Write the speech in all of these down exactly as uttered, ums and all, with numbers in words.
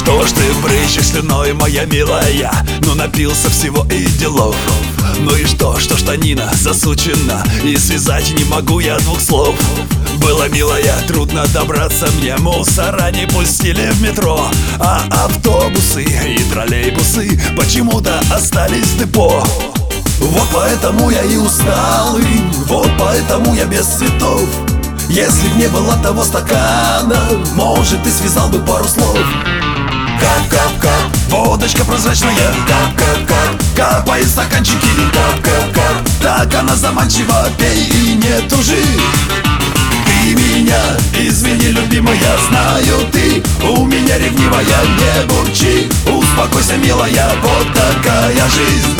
Что ж ты брызжешь слюной, моя милая? Ну напился всего и делов. Ну и что, что штанина засучена, и связать не могу я двух слов. Было, милая, трудно добраться мне, мусора не пустили в метро, а автобусы и троллейбусы почему-то остались в депо. Вот поэтому я и усталый, вот поэтому я без цветов. Если б не было того стакана, может, ты связал бы пару слов. Кап-кап-кап, водочка прозрачная, кап-кап-кап, капает стаканчики, кап-кап-кап, так она заманчива, пей и не тужи. Ты меня, извини, любимая, знаю, ты у меня ревнивая, не бурчи, успокойся, милая, вот такая жизнь.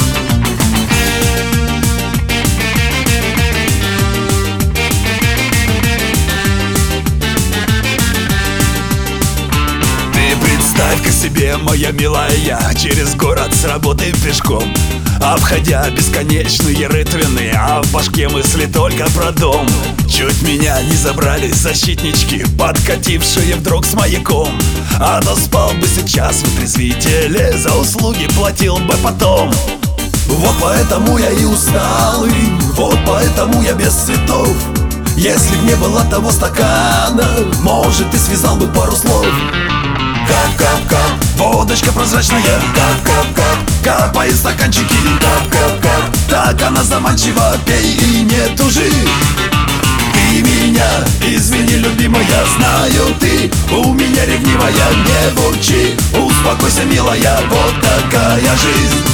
Представь-ка себе, моя милая, через город с работы пешком, обходя бесконечные рытвины, а в башке мысли только про дом. Чуть меня не забрали защитнички, подкатившие вдруг с маяком, а то спал бы сейчас в отрезвителе, за услуги платил бы потом. Вот поэтому я и усталый, вот поэтому я без цветов. Если б не было того стакана, может, ты связал бы пару слов. Кап-кап-кап, водочка прозрачная, кап-кап-кап, капает стаканчики, кап-кап-кап, так она заманчива, пей и не тужи. Ты меня, извини, любимая, знаю, ты у меня ревнивая, не бурчи, успокойся, милая, вот такая жизнь.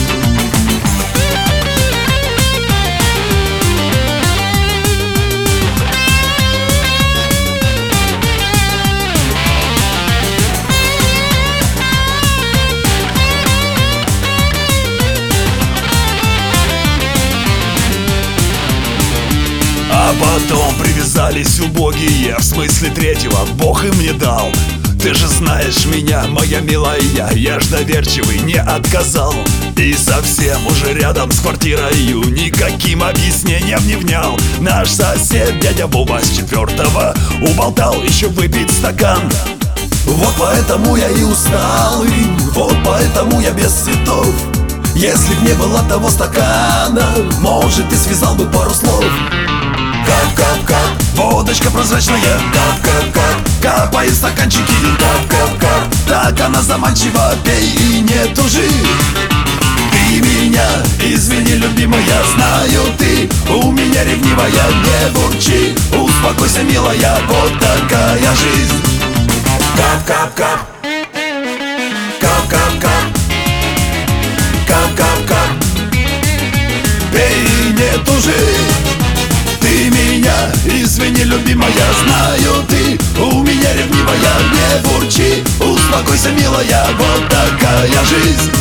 А потом привязались убогие, в смысле третьего, Бог им не дал. Ты же знаешь меня, моя милая, я ж доверчивый, не отказал. И совсем уже рядом с квартирою никаким объяснением не внял. Наш сосед, дядя Вова с четвертого, уболтал еще выпить стакан. Вот поэтому я и усталый, вот поэтому я без цветов. Если б не было того стакана, может, ты связал бы пару слов. Кап-кап-кап, водочка прозрачная, кап-кап-кап, капает стаканчики, кап-кап-кап, так она заманчива, пей и не тужи. Ты меня, извини, любимая, знаю, ты у меня ревнивая, не бурчи, успокойся, милая, вот такая жизнь. Кап-кап-кап, кап-кап-кап, кап-кап-кап, пей и не тужи. Ты меня, извини, любимая, знаю, ты у меня ревнивая, не бурчи, успокойся, милая, вот такая жизнь.